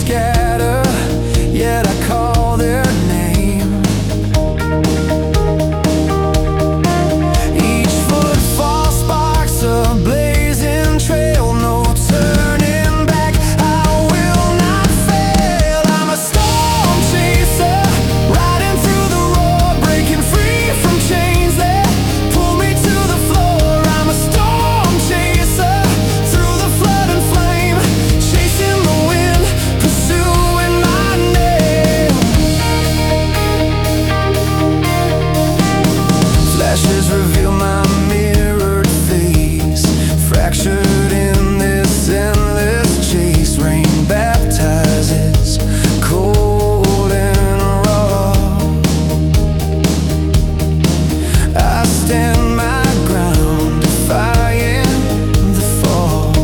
scatter, yet I call their name. Each footfall sparks a blazing trail, no turning back. I will not fail. I'm a storm chaser, riding through the roar, breaking free from chains that pull me to the floor. I'm a storm chaser, through the flood and flame, chasing the wind, pursuing my name. Flashes reveal my mirrored face, fractured in this endless chase. Rain baptizes, cold and raw. I stand my ground, defying the fall.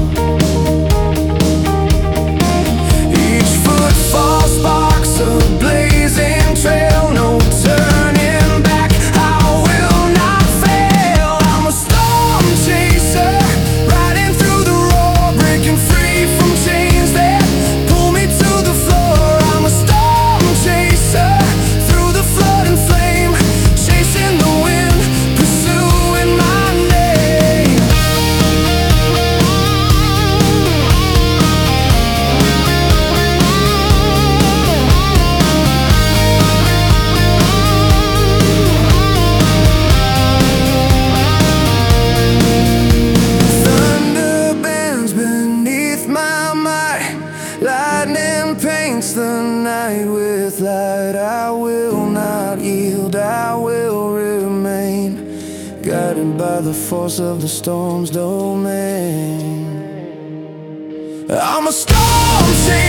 Each footfall sparks a blazing trail, no turning back. I will not fail. I'm a storm chaser, riding through the roar, breaking free from chains that pull me to the floor. I'm a storm chaser, through the flood and flame, chasing the wind, pursuing my name. Thunder bends beneath my might, lightning paints the night with light. I will not yield, I will remain, guided by the force of the storm's domain. I'm a storm chaser.